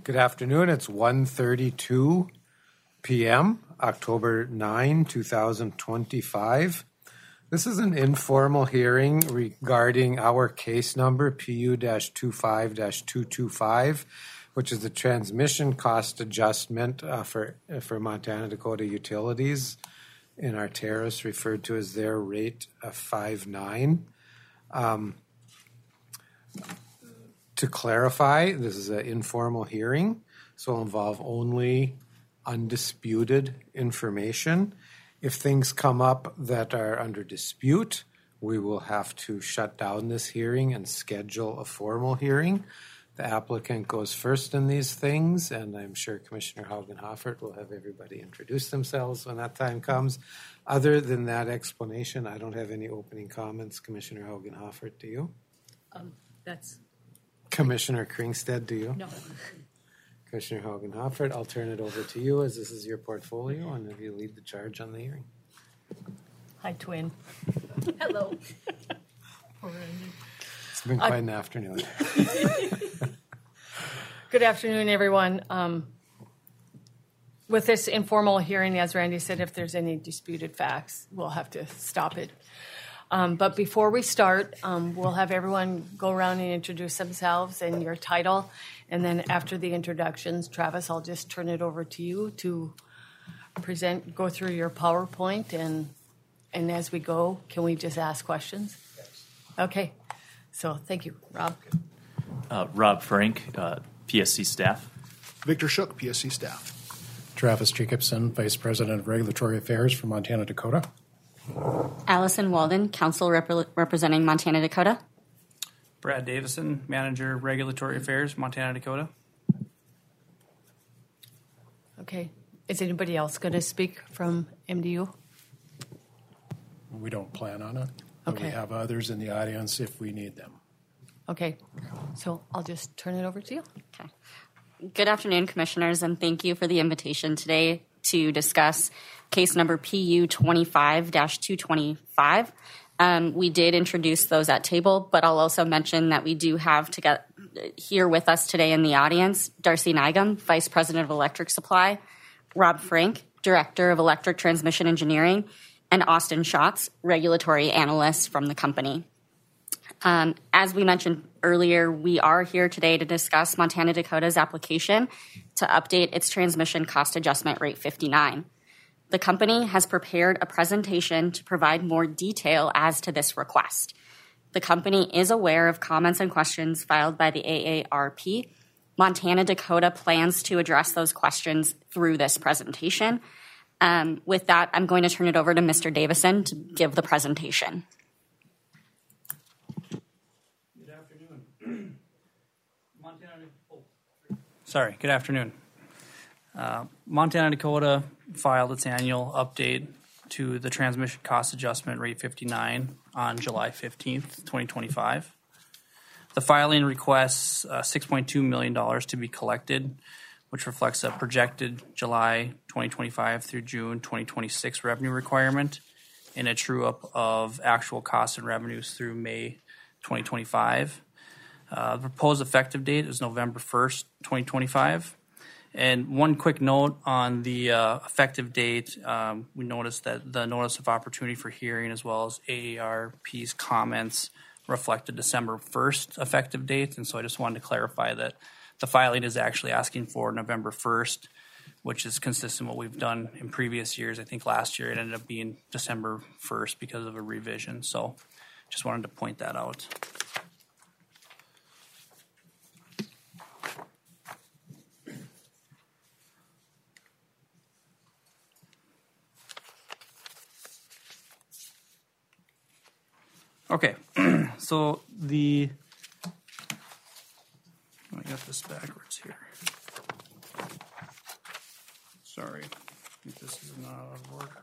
Good afternoon. It's 1:32 p.m., October 9, 2025. This is an informal hearing regarding our case number PU-25-225, which is the transmission cost adjustment for Montana Dakota Utilities in our tariffs, referred to as their rate of 5.9. To clarify, this is an informal hearing, so it'll involve only undisputed information. If things come up that are under dispute, we will have to shut down this hearing and schedule a formal hearing. The applicant goes first in these things, and I'm sure Commissioner Haugen-Hoffert will have everybody introduce themselves when that time comes. Other than that explanation, I don't have any opening comments. Commissioner Haugen-Hoffert, do you? Commissioner Kringstad, do you? No. Commissioner Haugen-Hoffert, I'll turn it over to you as this is your portfolio and if you lead the charge on the hearing. Hi, twin. Hello. It's been quite an afternoon. Good afternoon, everyone. With this informal hearing, as Randy said, if there's any disputed facts, we'll have to stop it. But before we start, we'll have everyone go around and introduce themselves and your title. And then after the introductions, Travis, I'll just turn it over to you to go through your PowerPoint. And as we go, can we just ask questions? Yes. Okay. So thank you. Rob? Rob Frank, PSC staff. Victor Shook, PSC staff. Travis Jacobson, Vice President of Regulatory Affairs for Montana Dakota. Allison Walden, Council representing Montana Dakota. Brad Davison, Manager, Regulatory Affairs, Montana Dakota. Okay. Is anybody else going to speak from MDU? We don't plan on it. But Okay. We have others in the audience if we need them. Okay. So I'll just turn it over to you. Okay. Good afternoon, Commissioners, and thank you for the invitation today to discuss case number PU 25-225. We did introduce those at table, but I'll also mention that we do have to get here with us today in the audience Darcy Nigam, Vice President of Electric Supply, Rob Frank, Director of Electric Transmission Engineering, and Austin Schatz, Regulatory Analyst from the company. As we mentioned earlier, we are here today to discuss Montana Dakota's application to update its transmission cost adjustment rate 59. The company has prepared a presentation to provide more detail as to this request. The company is aware of comments and questions filed by the AARP. Montana Dakota plans to address those questions through this presentation. With that, I'm going to turn it over to Mr. Davison to give the presentation. Good afternoon. Montana Dakota filed its annual update to the transmission cost adjustment rate 59 on July 15th, 2025. The filing requests $6.2 million to be collected, which reflects a projected July 2025 through June 2026 revenue requirement and a true-up of actual costs and revenues through May 2025. The proposed effective date is November 1st, 2025. And one quick note on the effective date, we noticed that the notice of opportunity for hearing as well as AARP's comments reflect a December 1st effective date. And so I just wanted to clarify that the filing is actually asking for November 1st, which is consistent with what we've done in previous years. I think last year it ended up being December 1st because of a revision. So just wanted to point that out. Okay, so I got this backwards here. Sorry, I think this is not out of order.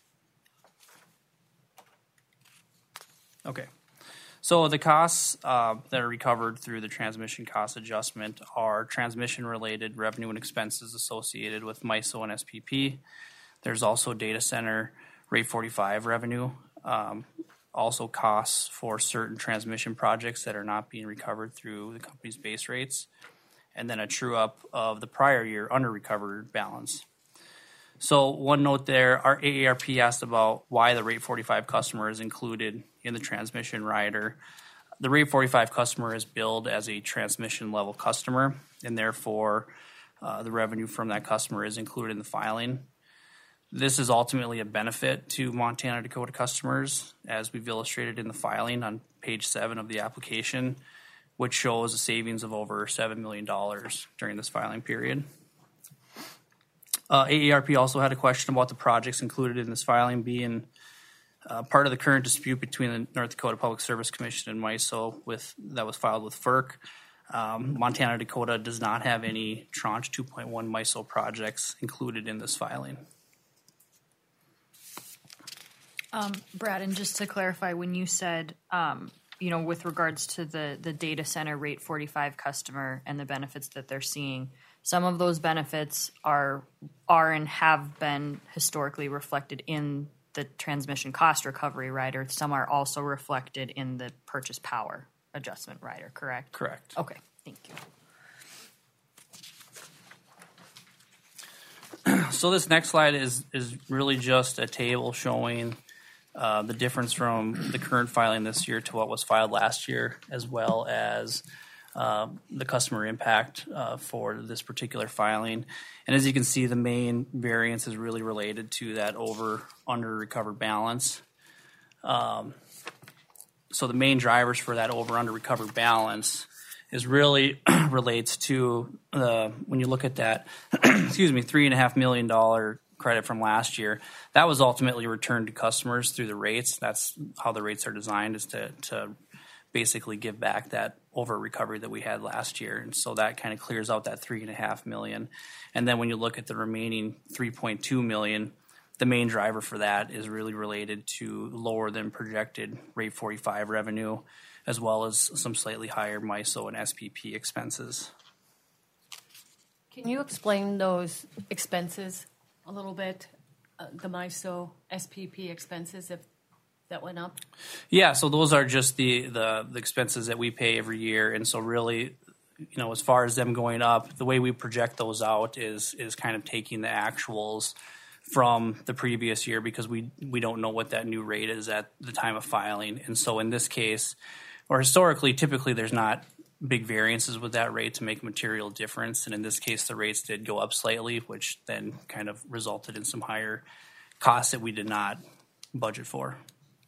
Okay, so the costs that are recovered through the transmission cost adjustment are transmission-related revenue and expenses associated with MISO and SPP. There's also data center rate 45 revenue. Also costs for certain transmission projects that are not being recovered through the company's base rates. and then a true up of the prior year under recovered balance. So one note there, our AARP asked about why the rate 45 customer is included in the transmission rider. The rate 45 customer is billed as a transmission level customer, and therefore the revenue from that customer is included in the filing. This is ultimately a benefit to Montana Dakota customers, as we've illustrated in the filing on page 7 of the application, which shows a savings of over $7 million during this filing period. AARP also had a question about the projects included in this filing being part of the current dispute between the North Dakota Public Service Commission and MISO that was filed with FERC. Montana Dakota does not have any Tranche 2.1 MISO projects included in this filing. Brad, and just to clarify, when you said, with regards to the data center rate 45 customer and the benefits that they're seeing, some of those benefits are and have been historically reflected in the transmission cost recovery rider. Some are also reflected in the purchase power adjustment rider, correct? Correct. Okay, thank you. So this next slide is really just a table showing the difference from the current filing this year to what was filed last year, as well as the customer impact for this particular filing. And as you can see, the main variance is really related to that under recovered balance. So the main drivers for that under recovered balance is really relates to when you look at that, $3.5 million credit from last year, that was ultimately returned to customers through the rates. That's how the rates are designed, is to basically give back that over recovery that we had last year. And so that kind of clears out that $3.5 million. And then when you look at the remaining $3.2 million, the main driver for that is really related to lower than projected rate 45 revenue, as well as some slightly higher MISO and SPP expenses. Can you explain those expenses a little bit? The MISO SPP expenses, if that went up? Yeah, so those are just the expenses that we pay every year. And so really, as far as them going up, the way we project those out is kind of taking the actuals from the previous year, because we don't know what that new rate is at the time of filing. And so in this case, or historically, typically there's not big variances with that rate to make a material difference. And in this case, the rates did go up slightly, which then kind of resulted in some higher costs that we did not budget for.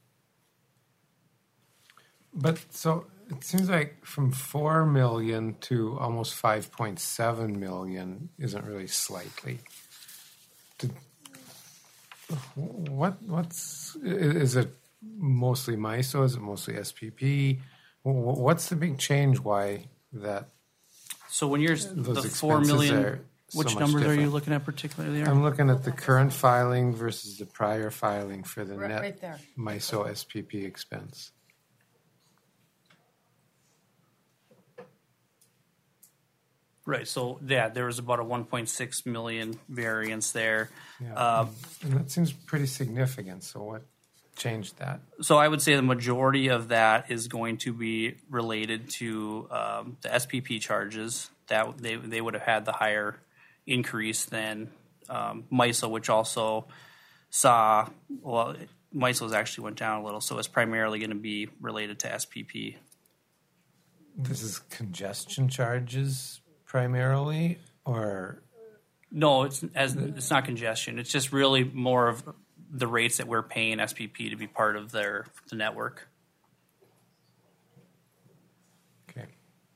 But so it seems like from 4 million to almost 5.7 million isn't really slightly. Is it mostly MISO? Is it mostly SPP? What's the big change? Why that? So when you're the 4 million, which numbers are you looking at particularly there? I'm looking at the current filing versus the prior filing for the net right there. MISO SPP expense. Right. So yeah, there was about a 1.6 million variance there. Yeah. And that seems pretty significant. So what changed that? So I would say the majority of that is going to be related to the SPP charges. That they would have had the higher increase than MISO, which also saw, MISO's actually went down a little. So it's primarily going to be related to SPP. This is congestion charges primarily, or? No, it's not congestion. It's just really more of the rates that we're paying SPP to be part of the network. Okay.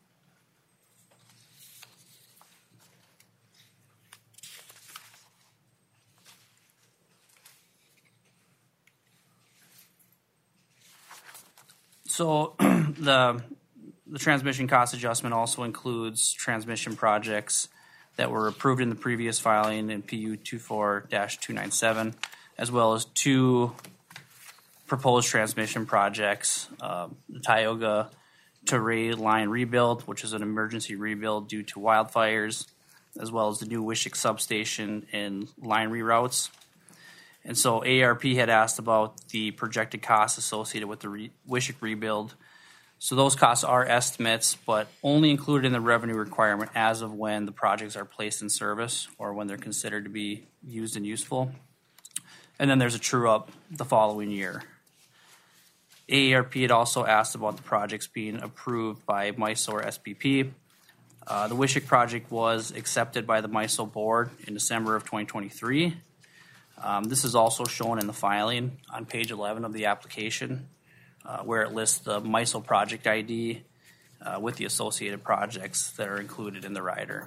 So the transmission cost adjustment also includes transmission projects that were approved in the previous filing in PU 24-297, as well as 2 proposed transmission projects, the Tioga to Ray line rebuild, which is an emergency rebuild due to wildfires, as well as the new Wishick substation and line reroutes. And so ARP had asked about the projected costs associated with the Wishick rebuild. So those costs are estimates, but only included in the revenue requirement as of when the projects are placed in service or when they're considered to be used and useful. And then there's a true-up the following year. AARP had also asked about the projects being approved by MISO or SPP. The Wishick project was accepted by the MISO board in December of 2023. This is also shown in the filing on page 11 of the application, where it lists the MISO project ID with the associated projects that are included in the rider.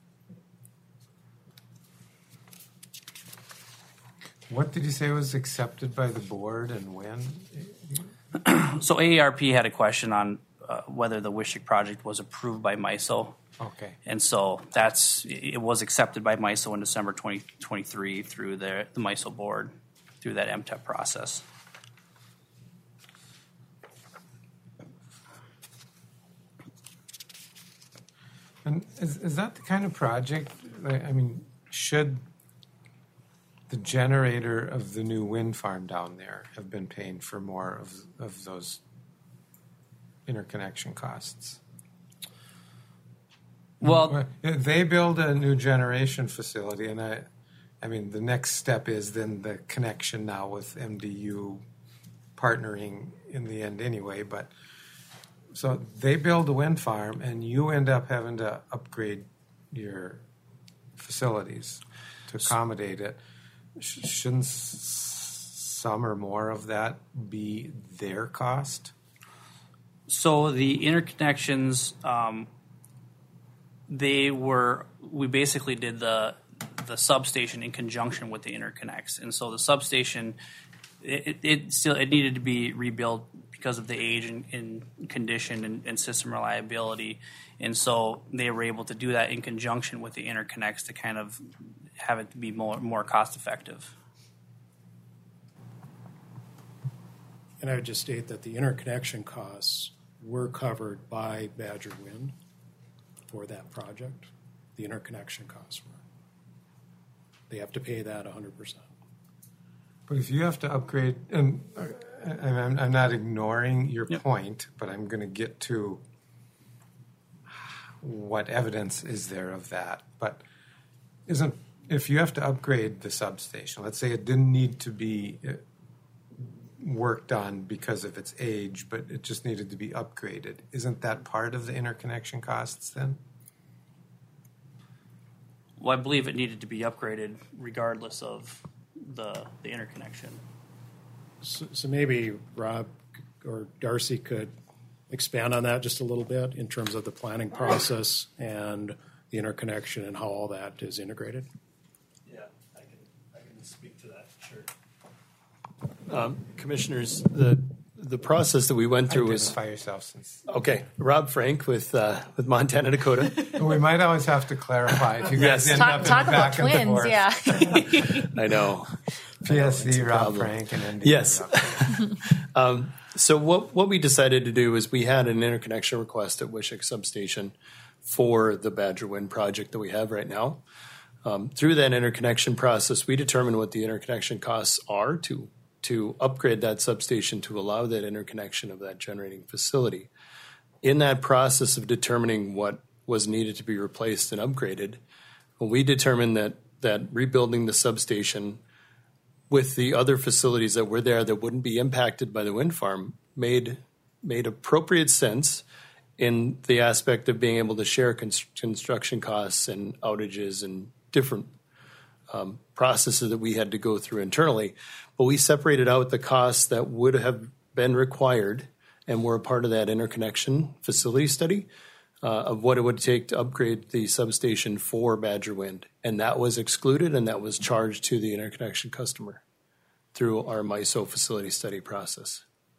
What did you say was accepted by the board and when? So AARP had a question on whether the Wishick project was approved by MISO. Okay. And so it was accepted by MISO in December 2023 through the MISO board, through that MTEP process. And is that the kind of project, I mean, should the generator of the new wind farm down there have been paying for more of those interconnection costs? Well, they build a new generation facility, and I mean, the next step is then the connection now with MDU partnering in the end anyway, but so they build a wind farm, and you end up having to upgrade your facilities to accommodate it. Shouldn't some or more of that be their cost? So the interconnections, we basically did the substation in conjunction with the interconnects, and so the substation it needed to be rebuilt because of the age and condition and system reliability, and so they were able to do that in conjunction with the interconnects to kind of have it be more cost effective. And I would just state that the interconnection costs were covered by Badger Wind for that project. The interconnection costs were. They have to pay that 100%. But if you have to upgrade, and I'm not ignoring your Yep. point, but I'm going to get to what evidence is there of that. But if you have to upgrade the substation, let's say it didn't need to be worked on because of its age, but it just needed to be upgraded, isn't that part of the interconnection costs then? Well, I believe it needed to be upgraded regardless of the interconnection. So maybe Rob or Darcy could expand on that just a little bit in terms of the planning process and the interconnection and how all that is integrated. Yeah, I can speak to that, sure. Commissioners, the process that we went through was Identify yourself since. okay. Rob Frank with Montana Dakota. We might always have to clarify if you guys Yes. end up in Talk the about back and twins, forth. yeah. I know. PSC, Rob problem. Frank, and ND. Yes. Rob Frank. So what we decided to do is we had an interconnection request at Wishick Substation for the Badger Wind project that we have right now. Through that interconnection process, we determined what the interconnection costs are to upgrade that substation to allow that interconnection of that generating facility. In that process of determining what was needed to be replaced and upgraded, we determined that rebuilding the substation with the other facilities that were there that wouldn't be impacted by the wind farm made appropriate sense in the aspect of being able to share construction costs and outages and different processes that we had to go through internally. But we separated out the costs that would have been required and were a part of that interconnection facility study of what it would take to upgrade the substation for Badger Wind. And that was excluded, and that was charged to the interconnection customer through our MISO facility study process.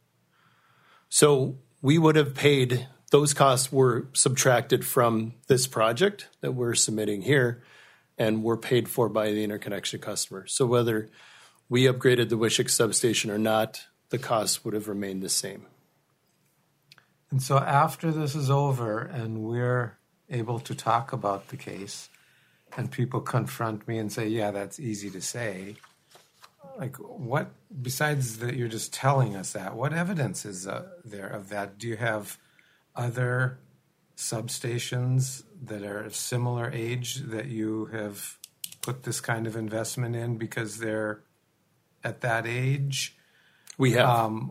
So we would have paid, those costs were subtracted from this project that we're submitting here and were paid for by the interconnection customer. So whether we upgraded the Wishick substation or not, the costs would have remained the same. And so after this is over and we're able to talk about the case and people confront me and say, yeah, that's easy to say, like what, besides that you're just telling us that, what evidence is there of that? Do you have other substations that are of similar age that you have put this kind of investment in because they're at that age? We have.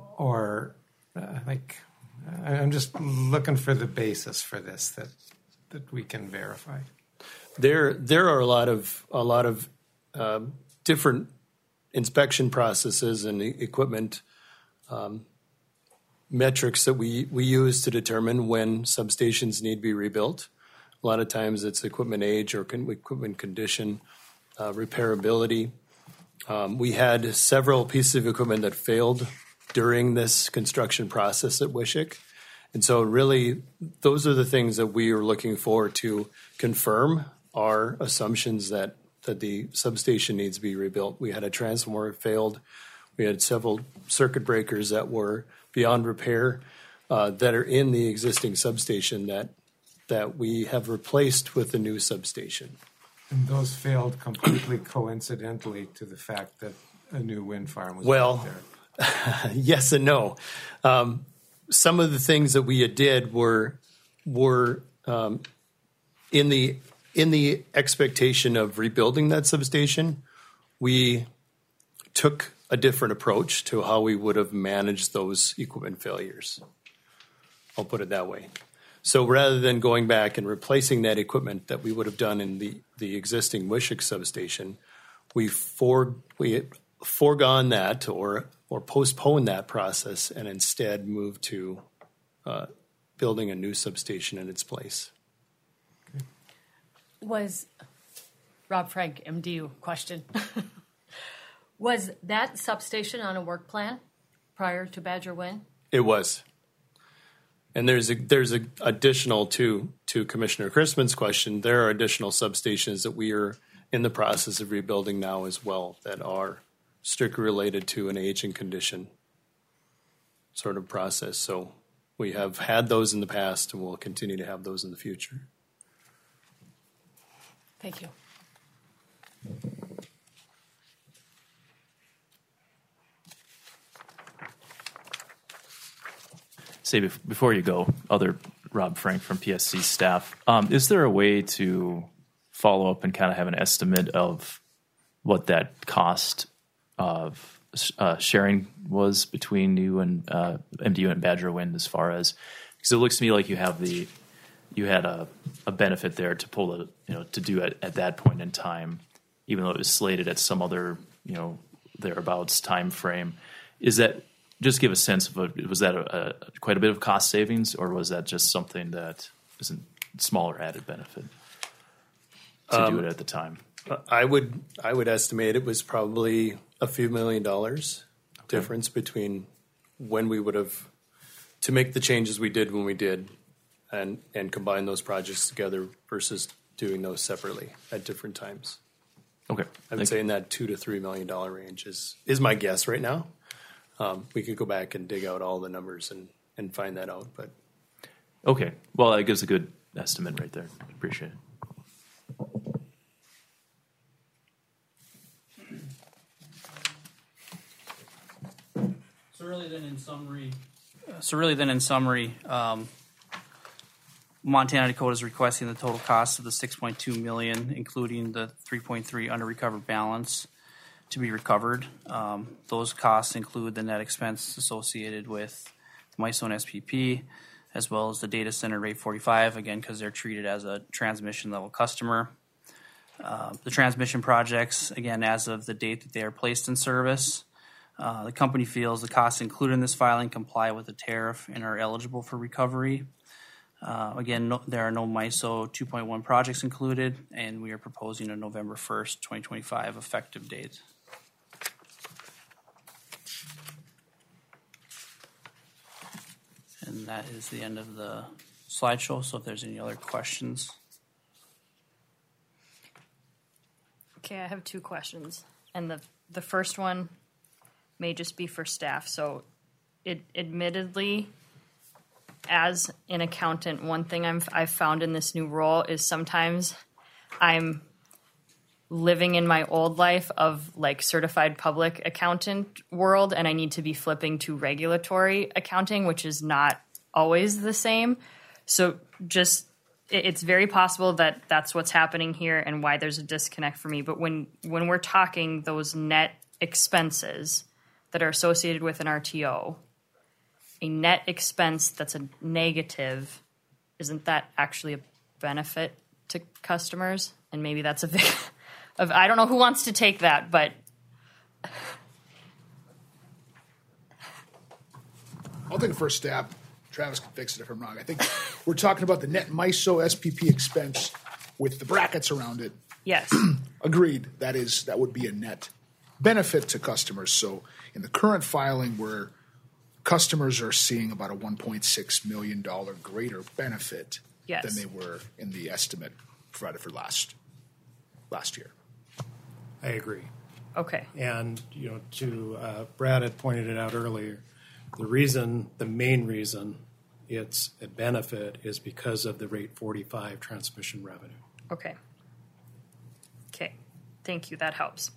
I'm just looking for the basis for this that we can verify. There are a lot of different inspection processes and equipment metrics that we use to determine when substations need to be rebuilt. A lot of times it's equipment age or equipment condition, repairability. We had several pieces of equipment that failed during this construction process at Wishick. And so really, those are the things that we are looking for to confirm our assumptions that the substation needs to be rebuilt. We had a transformer that failed. We had several circuit breakers that were beyond repair that are in the existing substation that we have replaced with the new substation. And those failed completely coincidentally to the fact that a new wind farm was well, built there. Yes and no. Some of the things that we did were in the expectation of rebuilding that substation. We took a different approach to how we would have managed those equipment failures. I'll put it that way. So rather than going back and replacing that equipment that we would have done in the existing Wishick substation, we foregone that or postpone that process and instead move to building a new substation in its place. Was Rob Frank, MDU question. Was that substation on a work plan prior to Badger Wind? It was. And there's a additional to Commissioner Chrisman's question, there are additional substations that we are in the process of rebuilding now as well that are strictly related to an age and condition sort of process. So we have had those in the past and we'll continue to have those in the future. Thank you. Say before you go, other Rob Frank from PSC staff, is there a way to follow up and kind of have an estimate of what that cost of sharing was between you and MDU and Badger Wind as far as, because it looks to me like you had a benefit there to pull to do it at that point in time, even though it was slated at some other, thereabouts time frame. Is that, just give a sense of was that quite a bit of cost savings, or was that just something that is a smaller added benefit to do it at the time? I would estimate it was probably a few $1 million difference between when we would have to make the changes we did when we did and combine those projects together versus doing those separately at different times. Okay. I would say in that $2 to $3 million range is my guess right now. We could go back and dig out all the numbers and find that out. But okay. Well, that gives a good estimate right there. Appreciate it. So really then in summary, Montana Dakota is requesting the total cost of the $6.2 million, including the $3.3 under recovered balance, to be recovered. Those costs include the net expense associated with the MISO and SPP, as well as the data center rate 45, again, because they're treated as a transmission level customer. The transmission projects, again, as of the date that they are placed in service, the company feels the costs included in this filing comply with the tariff and are eligible for recovery. Again, there are no MISO 2.1 projects included, and we are proposing a November 1st, 2025 effective date. And that is the end of the slideshow, so if there's any other questions. Okay, I have two questions. And the first one may just be for staff. So admittedly, as an accountant, one thing I've found in this new role is sometimes I'm living in my old life of like certified public accountant world, and I need to be flipping to regulatory accounting, which is not always the same. So just it's very possible that that's what's happening here and why there's a disconnect for me. But when we're talking those net expenses that are associated with an RTO, a net expense that's a negative, isn't that actually a benefit to customers? And maybe that's I don't know who wants to take that, but I'll take a first stab. Travis can fix it if I'm wrong. I think we're talking about the net MISO SPP expense with the brackets around it. yes. Agreed. That would be a net benefit to customers. So in the current filing, where customers are seeing about a $1.6 million greater benefit Yes. than they were in the estimate provided for last year. I agree. Okay. And, Brad had pointed it out earlier, the main reason it's a benefit is because of the rate 45 transmission revenue. Okay. Thank you. That helps.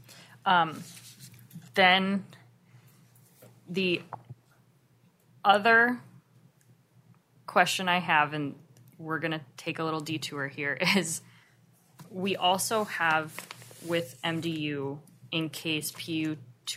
Then the other question I have, and we're going to take a little detour here, is we also have with MDU in case PU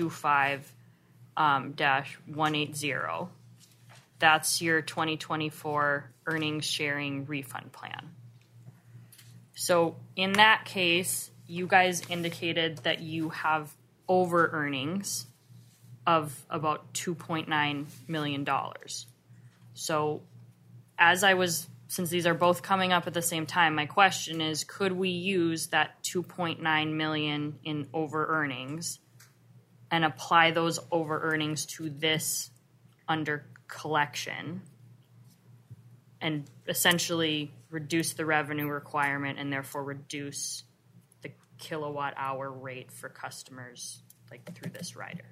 25-180, that's your 2024 earnings sharing refund plan. So in that case, you guys indicated that you have over earnings of about $2.9 million. So since these are both coming up at the same time, my question is, could we use that $2.9 million in over earnings and apply those over earnings to this under collection and essentially reduce the revenue requirement and therefore reduce the kilowatt hour rate for customers through this rider?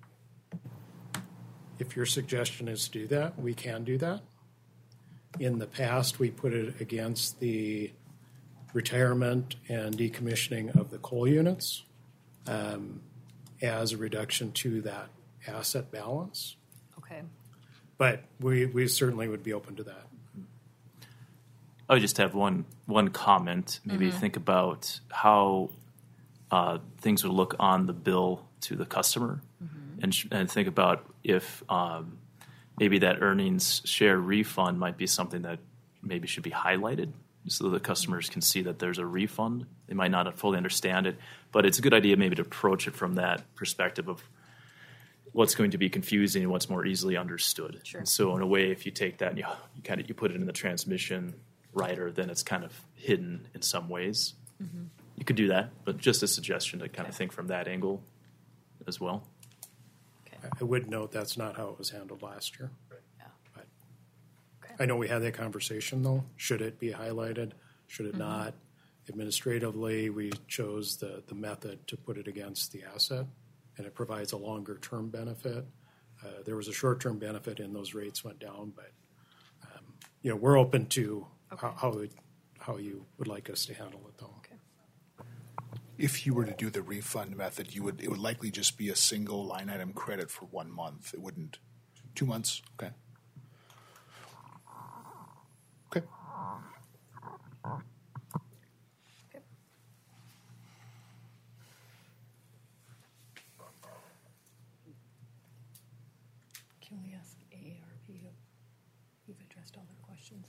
If your suggestion is to do that, we can do that. In the past, we put it against the retirement and decommissioning of the coal units as a reduction to that asset balance. Okay. But we certainly would be open to that. I would just have one comment. Maybe think about how things would look on the bill to the customer, and think about if maybe that earnings share refund might be something that maybe should be highlighted so the customers can see that there's a refund. They might not fully understand it, but it's a good idea maybe to approach it from that perspective of what's going to be confusing and what's more easily understood. Sure. And so in a way, if you take that and you put it in the transmission rider, then it's kind of hidden in some ways. You could do that, but just a suggestion to kind of think from that angle as well. I would note that's not how it was handled last year. Yeah. But I know we had that conversation, though. Should it be highlighted? Should it not? Administratively, we chose the method to put it against the asset, and it provides a longer-term benefit. There was a short-term benefit, and those rates went down. But we're open to how you would like us to handle it, though. Okay. If you were to do the refund method, it would likely just be a single line item credit for 1 month. It wouldn't 2 months. Okay. Okay. Can we ask AARP? You've addressed all their questions.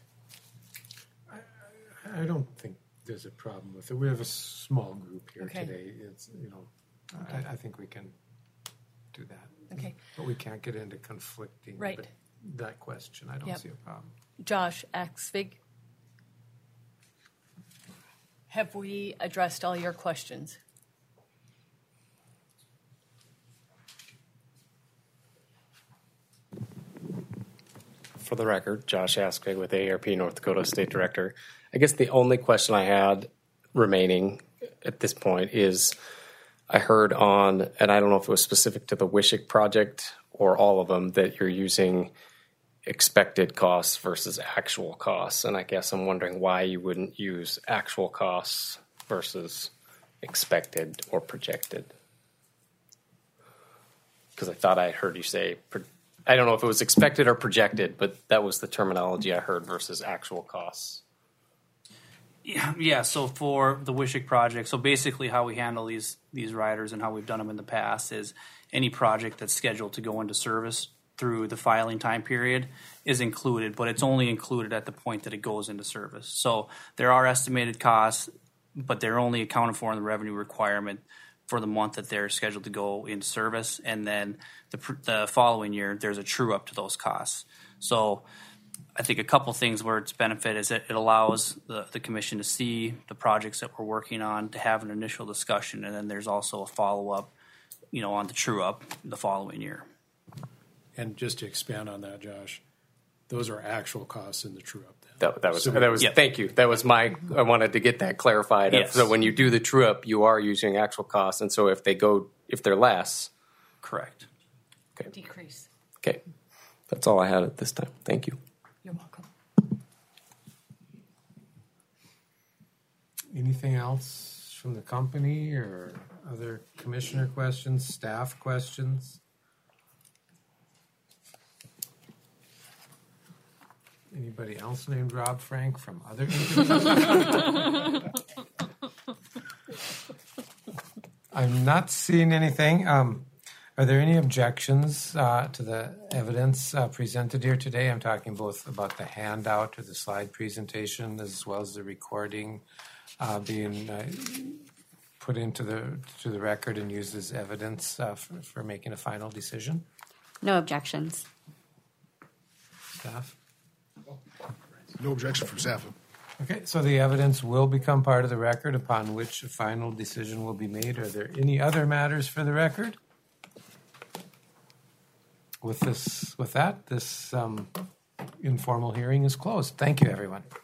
I don't think there's a problem with it. We have a small group here Okay. today. It's I think we can do that. Okay. But we can't get into conflicting Right. but that question. I don't Yep. see a problem. Josh Axvig, have we addressed all your questions? For the record, Josh Askvig with AARP North Dakota State Director. I guess the only question I had remaining at this point is I heard on, and I don't know if it was specific to the Wishick project or all of them, that you're using expected costs versus actual costs. And I guess I'm wondering why you wouldn't use actual costs versus expected or projected. Because I thought I heard you say I don't know if it was expected or projected, but that was the terminology I heard versus actual costs. Yeah, so for the Wishick project, so basically how we handle these riders and how we've done them in the past is any project that's scheduled to go into service through the filing time period is included, but it's only included at the point that it goes into service. So there are estimated costs, but they're only accounted for in the revenue requirement for the month that they're scheduled to go into service, and then the following year there's a true up to those costs. So I think a couple things where its benefit is that it allows the commission to see the projects that we're working on, to have an initial discussion, and then there's also a follow up, on the true up the following year. And just to expand on that, Josh, those are actual costs in the true up. That was. Yep. Thank you. That was I wanted to get that clarified. Yes. So when you do the true up, you are using actual costs, and so if they're less, Correct. okay. Decrease. Okay, that's all I had at this time. Thank you. You're welcome. Anything else from the company or other commissioner questions, staff questions? Anybody else named Rob Frank from other interviews? I'm not seeing anything. Are there any objections to the evidence presented here today? I'm talking both about the handout or the slide presentation as well as the recording being put into the record and used as evidence for making a final decision. No objections. Staff? No objection from staff. Okay, so the evidence will become part of the record upon which a final decision will be made. Are there any other matters for the record? With that, this informal hearing is closed. Thank you, everyone.